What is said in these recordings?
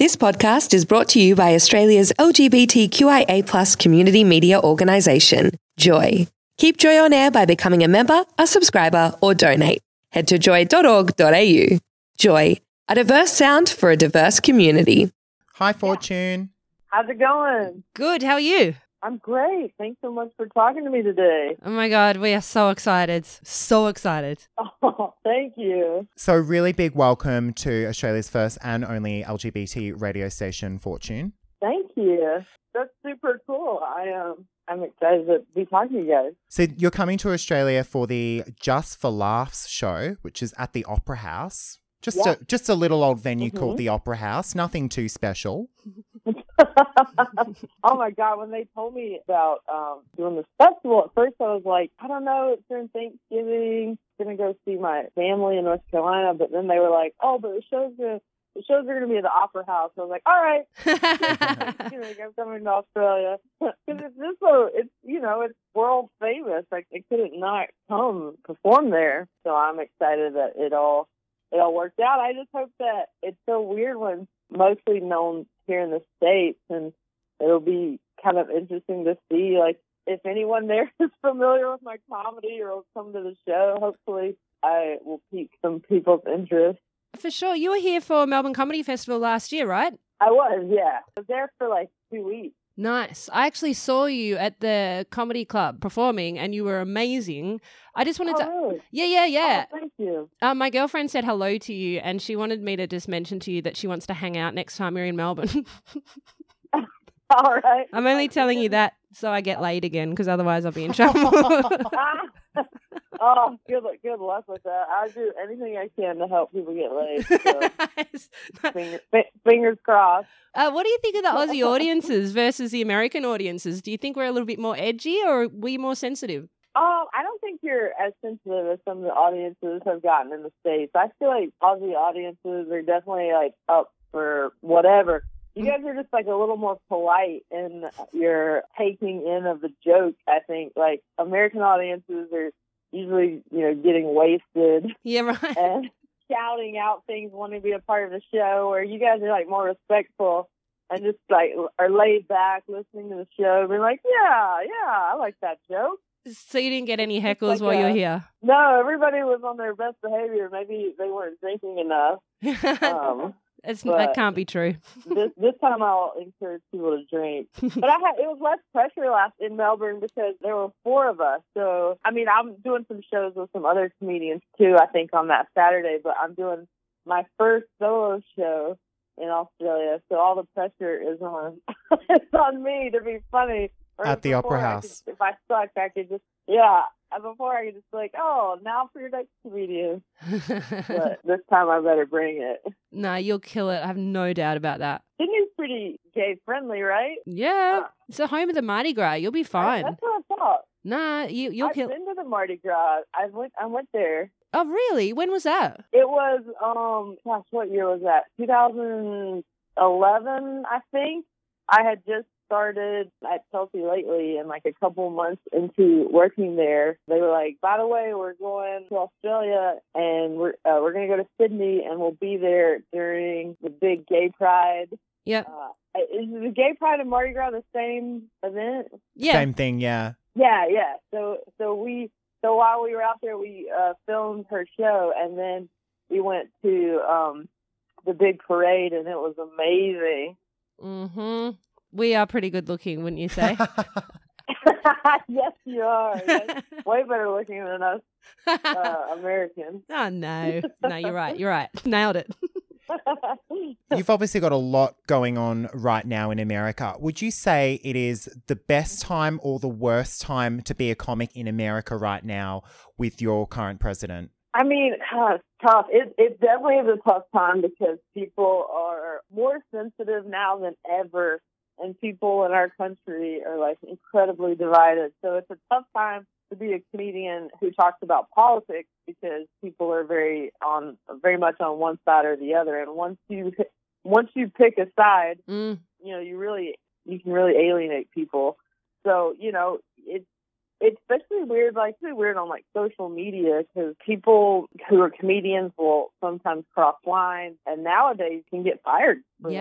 This podcast is brought to you by Australia's LGBTQIA+ community media organisation, Joy. Keep Joy on air by becoming a member, a subscriber, or donate. Head to joy.org.au. Joy, a diverse sound for a diverse community. Hi, Fortune. How's it going? Good. How are you? I'm great. Thanks so much for talking to me today. Oh my God, we are so excited. So excited. Oh, thank you. So really big welcome to Australia's first and only LGBT radio station, Fortune. Thank you. That's super cool. I'm excited to be talking to you guys. So you're coming to Australia for the Just for Laughs show, which is at the Opera House. Just a little old venue called the Opera House. Nothing too special. Oh my God, when they told me about doing this festival, at first I was like, I don't know, it's during Thanksgiving. I'm going to go see my family in North Carolina. But then they were like, oh, but the shows are going to be at the Opera House. I was like, all right. I'm coming to Australia. Because it's world famous. Like, they couldn't not come perform there. So I'm excited that it all worked out. I just hope that it's so weird when mostly known here in the States, and it'll be kind of interesting to see, like, if anyone there is familiar with my comedy or will come to the show. Hopefully I will pique some people's interest. For sure. You were here for Melbourne Comedy Festival last year, right? I was, yeah. I was there for like 2 weeks. Nice. I actually saw you at the comedy club performing and you were amazing. I just wanted to... Really? Yeah. Oh, thank you. My girlfriend said hello to you and she wanted me to just mention to you that she wants to hang out next time you're in Melbourne. All right. I'm only telling you that so I get laid again because otherwise I'll be in trouble. Oh, good luck with that. I do anything I can to help people get laid. So. Fingers crossed. What do you think of the Aussie audiences versus the American audiences? Do you think we're a little bit more edgy or are we more sensitive? I don't think you're as sensitive as some of the audiences have gotten in the States. I feel like Aussie audiences are definitely like up for whatever. You guys are just like a little more polite in your taking in of the joke. I think like American audiences are usually, getting wasted. Yeah, right. And shouting out things, wanting to be a part of the show, where you guys are like more respectful and just like are laid back listening to the show, being like, yeah, I like that joke. So you didn't get any heckles while you were here? No, everybody was on their best behavior. Maybe they weren't drinking enough. That can't be true. This time I'll encourage people to drink. But it was less pressure in Melbourne because there were 4 of us. So, I mean, I'm doing some shows with some other comedians too, I think, on that Saturday. But I'm doing my first solo show in Australia. So all the pressure is on it's on me to be funny. At the Opera House. If I suck, I could just, before I could just be like, oh, now for your next comedian. But this time I better bring it. No, you'll kill it. I have no doubt about that. Sydney's pretty gay-friendly, right? Yeah. It's the home of the Mardi Gras. You'll be fine. That's what I thought. Nah, you'll kill it. I've been to the Mardi Gras. I went there. Oh, really? When was that? It was, what year was that? 2011, I think. I had just started at Chelsea lately, and like a couple months into working there, they were like, by the way, we're going to Australia and we're going to go to Sydney and we'll be there during the big gay pride. Yep. Is the gay pride and Mardi Gras the same event? Yeah. Same thing, yeah. Yeah. So while we were out there, we filmed her show, and then we went to the big parade, and it was amazing. Mm-hmm. We are pretty good looking, wouldn't you say? Yes, you are. Yes. Way better looking than us Americans. Oh, no. No, you're right. Nailed it. You've obviously got a lot going on right now in America. Would you say it is the best time or the worst time to be a comic in America right now with your current president? I mean, it's tough. It definitely is a tough time because people are more sensitive now than ever, and people in our country are like incredibly divided. So it's a tough time to be a comedian who talks about politics because people are very much on one side or the other. And once you pick a side, you can really alienate people. So, it's especially weird, on like social media because people who are comedians will sometimes cross lines, and nowadays can get fired for that.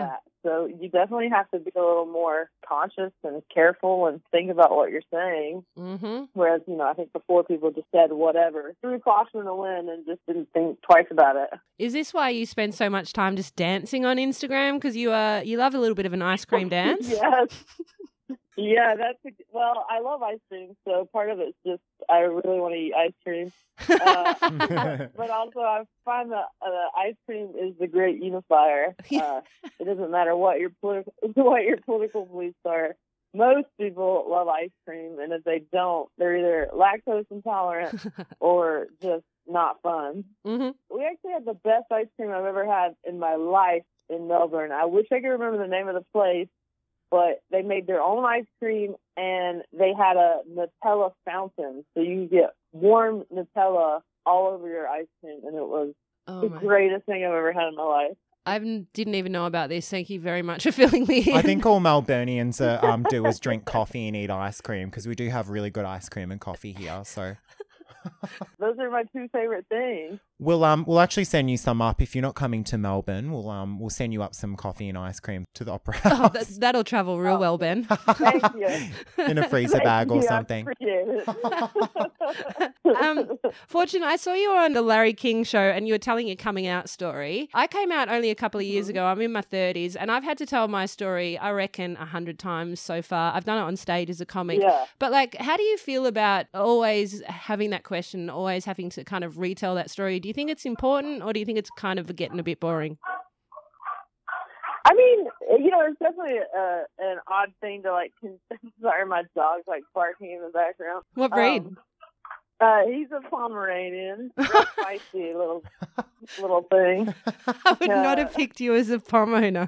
So you definitely have to be a little more conscious and careful and think about what you're saying. Mm-hmm. Whereas, I think before people just said whatever, threw caution to the wind and just didn't think twice about it. Is this why you spend so much time just dancing on Instagram? Because you love a little bit of an ice cream dance? Yes. Yeah, well, I love ice cream, so part of it's just I really want to eat ice cream. But also I find that ice cream is the great unifier. It doesn't matter what your political beliefs are. Most people love ice cream, and if they don't, they're either lactose intolerant or just not fun. Mm-hmm. We actually had the best ice cream I've ever had in my life in Melbourne. I wish I could remember the name of the place, but they made their own ice cream, and they had a Nutella fountain. So you get warm Nutella all over your ice cream, and it was the greatest thing I've ever had in my life. I didn't even know about this. Thank you very much for filling me in. I think all Melburnians do is drink coffee and eat ice cream, because we do have really good ice cream and coffee here. So those are my two favorite things. We'll actually send you some up if you're not coming to Melbourne. We'll send you up some coffee and ice cream to the Opera House. That'll travel real well, Ben. Thank you. In a freezer bag or something. I appreciate it. Fortune, I saw you on the Larry King show and you were telling your coming out story. I came out only a couple of years ago. I'm in my 30s and I've had to tell my story, I reckon, 100 times so far. I've done it on stage as a comic. Yeah. But how do you feel about always having that question, always having to kind of retell that story? Do you think it's important, or do you think it's kind of getting a bit boring? I mean, it's definitely an odd thing to sorry, my dog's barking in the background. What breed? He's a Pomeranian, feisty little thing. I would not have picked you as a pom owner.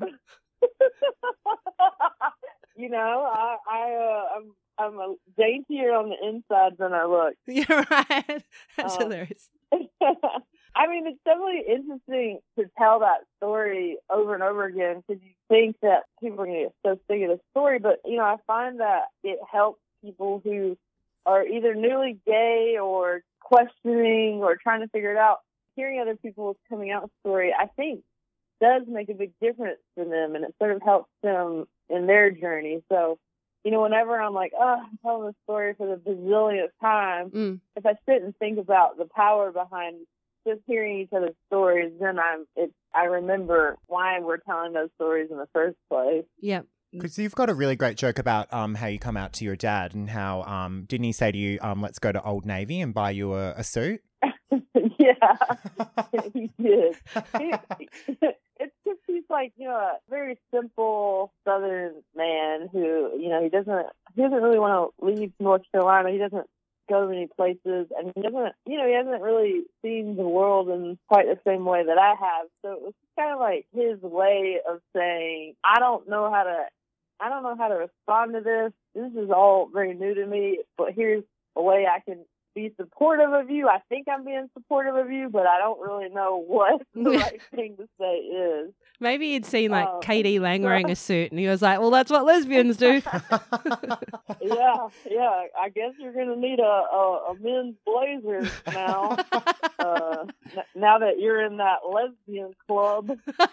I'm a daintier on the inside than I look. You're right. That's hilarious. I mean, it's definitely interesting to tell that story over and over again, because you think that people are going to get so sick of the story. But, I find that it helps people who are either newly gay or questioning or trying to figure it out. Hearing other people's coming out story, I think, does make a big difference for them, and it sort of helps them in their journey. So, whenever I'm I'm telling the story for the bazillionth time, if I sit and think about the power behind just hearing each other's stories, then I remember why we're telling those stories in the first place. Yep. Because you've got a really great joke about how you come out to your dad and how didn't he say to you, let's go to Old Navy and buy you a suit? Yeah, he did. It's just he's a very simple Southern man who he doesn't really want to leave North Carolina. He doesn't go to many places, and he hasn't really seen the world in quite the same way that I have. So it was kind of his way of saying, I don't know how to respond to this. This is all very new to me, but here's a way I can be supportive of you. I think I'm being supportive of you, but I don't really know what the right thing to say is. Maybe he'd seen K.D. Lang wearing a suit and he was like, well, that's what lesbians do. Yeah. I guess you're going to need a men's blazer now. Now that you're in that lesbian club.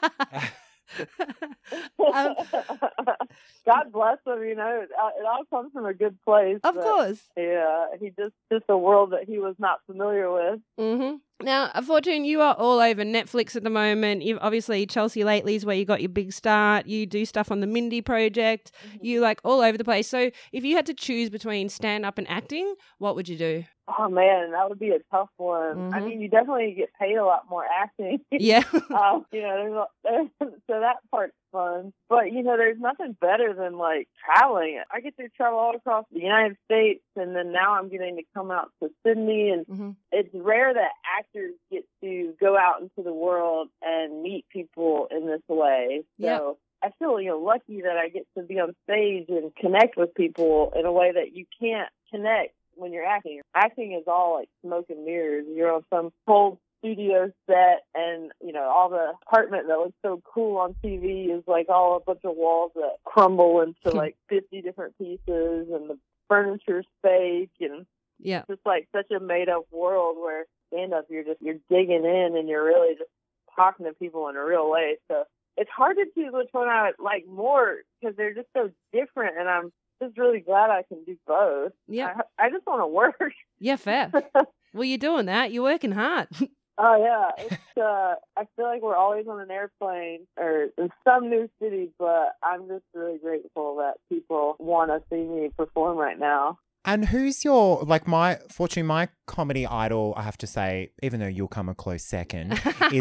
God bless him, it all comes from a good place. Of course. Yeah, he just a world that he was not familiar with. Mm-hmm. Now, Fortune, you are all over Netflix at the moment. You've obviously Chelsea Lately is where you got your big start. You do stuff on the Mindy Project. Mm-hmm. You all over the place. So if you had to choose between stand-up and acting, what would you do? Oh, man, that would be a tough one. Mm-hmm. I mean, you definitely get paid a lot more acting. Yeah. So that part's fun. But, there's nothing better than, traveling. I get to travel all across the United States, and then now I'm getting to come out to Sydney. And it's rare that actors get to go out into the world and meet people in this way. So I feel, lucky that I get to be on stage and connect with people in a way that you can't connect when you're acting. Acting is all smoke and mirrors. You're on some cold studio set, and all the apartment that looks so cool on TV is all a bunch of walls that crumble into 50 different pieces, and the furniture's fake, and it's just such a made up world where stand up you're digging in and you're really just talking to people in a real way. So it's hard to choose which one I would like more because they're just so different, and I'm just really glad I can do both. Yeah. I just want to work. Yeah, fair. Well, you're doing that. You're working hard. Oh yeah, it's I feel like we're always on an airplane or in some new city, but I'm just really grateful that people want to see me perform right now. And who's your, fortunately, my comedy idol, I have to say, even though you'll come a close second,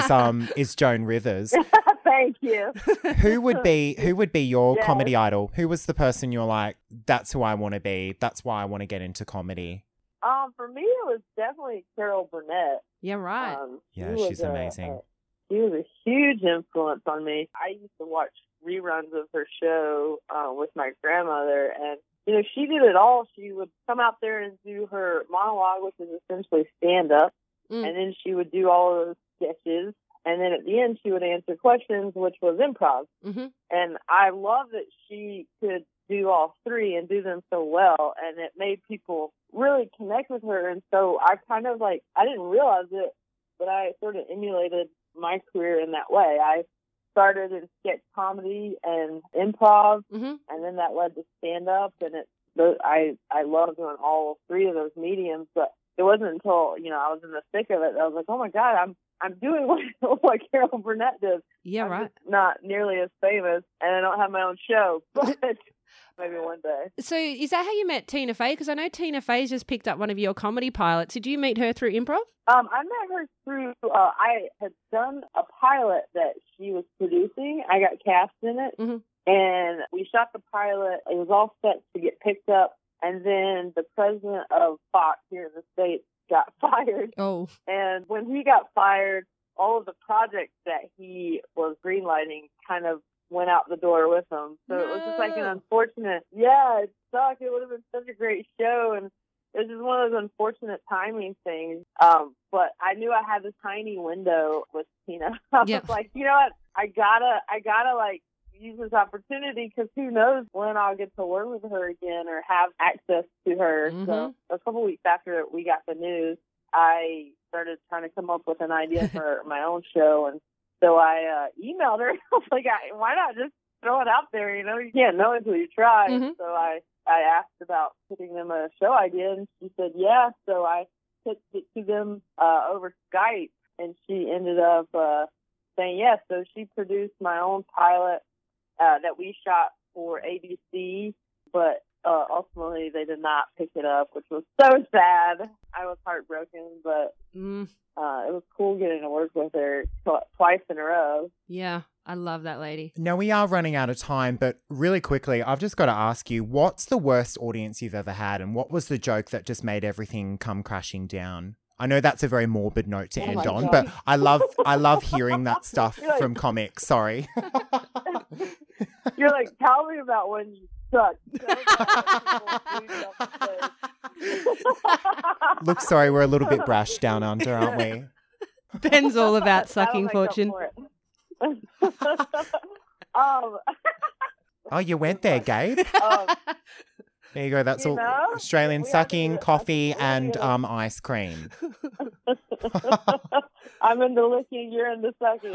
is Joan Rivers. Thank you. Who would be your Yes. comedy idol? Who was the person you're like, that's who I want to be. That's why I want to get into comedy. For me, it was definitely Carol Burnett. Yeah, right. Yeah, she she's was amazing. She was a huge influence on me. I used to watch reruns of her show with my grandmother, and she did it all. She would come out there and do her monologue, which is essentially stand-up, and then she would do all of those sketches, and then at the end she would answer questions, which was improv. Mm-hmm. And I love that she could do all three and do them so well, and it made people really connect with her. And so I kind of I didn't realize it, but I sort of emulated my career in that way. I started in sketch comedy and improv, and then that led to stand-up, and I love doing all three of those mediums, but it wasn't until, I was in the thick of it that I was like, oh my God, I'm doing what Carol Burnett did. Yeah, I'm right. just not nearly as famous, and I don't have my own show, but maybe one day. So is that how you met Tina Fey? Because I know Tina Fey's just picked up one of your comedy pilots. Did you meet her through improv? I met her through, I had done a pilot that she was producing. I got cast in it, and we shot the pilot. It was all set to get picked up, and then the president of Fox here in the States got fired. Oh. And when he got fired, all of the projects that he was greenlighting kind of went out the door with him. So it was just like an unfortunate, it sucked. It would have been such a great show, and it was just one of those unfortunate timing things. But I knew I had this tiny window with Tina. I was like, you know what? I gotta use this opportunity, because who knows when I'll get to work with her again or have access to her. So a couple weeks after we got the news, I started trying to come up with an idea for my own show, and so I emailed her. I was like, why not just throw it out there? You can't know until you try. So I asked about putting them a show idea, and she said yeah. So I pitched it to them over Skype, and she ended up saying yes. So she produced my own pilot that we shot for ABC, but ultimately they did not pick it up, which was so sad. I was heartbroken, but it was cool getting to work with her twice in a row. Yeah, I love that lady. Now, we are running out of time, but really quickly, I've just got to ask you, what's the worst audience you've ever had, and what was the joke that just made everything come crashing down? I know that's a very morbid note to end on, but I love hearing that stuff from comics. Sorry. You're like, tell me about when you suck. Look, sorry, we're a little bit brash down under, aren't we? Ben's all about sucking fortune. Oh, you went there, Gabe. There you go. That's all. Australian sucking, coffee, and ice cream. I'm into licking, you're into sucking.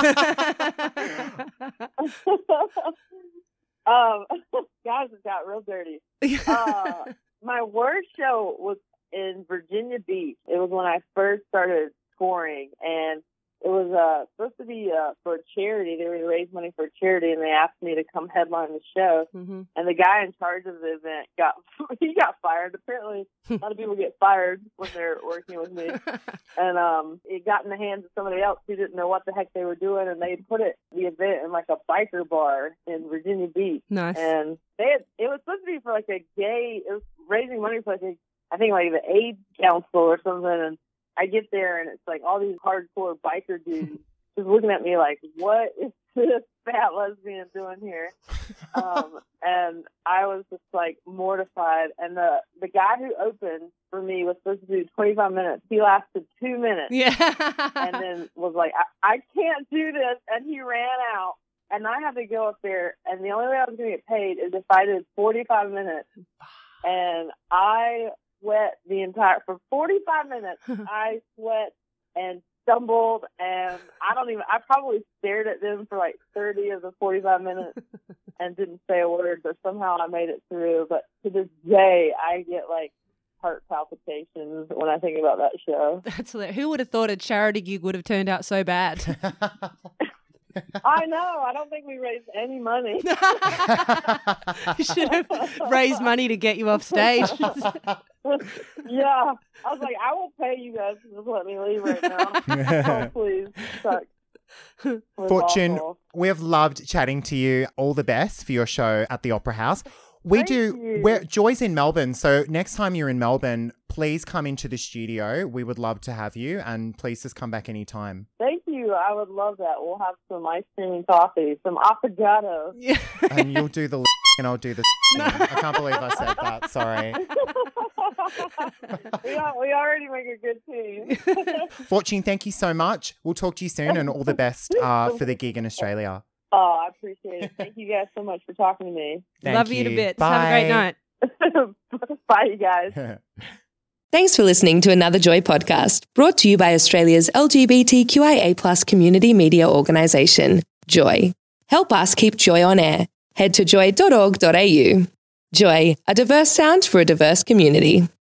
Guys, it got real dirty. My worst show was in Virginia Beach. It was when I first started touring, and it was supposed to be for a charity. They were to raise money for a charity, and they asked me to come headline the show. And the guy in charge of the event got fired. Apparently, a lot of people get fired when they're working with me. And it got in the hands of somebody else who didn't know what the heck they were doing, and they put the event in like a biker bar in Virginia Beach. Nice. And it was supposed to be for like it was raising money for like the AIDS Council or something, and I get there, and it's like all these hardcore biker dudes just looking at me like, what is this fat lesbian doing here? And I was just like mortified. And the guy who opened for me was supposed to do 25 minutes. He lasted 2 minutes. Yeah. And then was like, I can't do this. And he ran out. And I had to go up there. And the only way I was going to get paid is if I did 45 minutes. And I sweat for 45 minutes. I sweat and stumbled, and I probably stared at them for like 30 of the 45 minutes and didn't say a word, but somehow I made it through. But to this day, I get like heart palpitations when I think about that show. That's hilarious. Who would have thought a charity gig would have turned out so bad? I know. I don't think we raised any money. You should have raised money to get you off stage. Yeah. I was like, I will pay you guys to just let me leave right now. Oh, please. Sucks. Fortune, Awful. we have loved chatting to you. All the best for your show at the Opera House. Thank you. Joy's in Melbourne, so next time you're in Melbourne, please come into the studio. We would love to have you, and please just come back anytime. Thank you. I would love that. We'll have some ice cream and coffee, some affogato. Yeah. And you'll do the and I'll do the I can't believe I said that. Sorry. We already make a good team. Fortune, thank you so much. We'll talk to you soon, and all the best for the gig in Australia. Oh, I appreciate it. Thank you guys so much for talking to me. Love you to bits. Have a great night. Bye, you guys. Thanks for listening to another Joy podcast, brought to you by Australia's LGBTQIA+ community media organisation, Joy. Help us keep Joy on air. Head to joy.org.au. Joy, a diverse sound for a diverse community.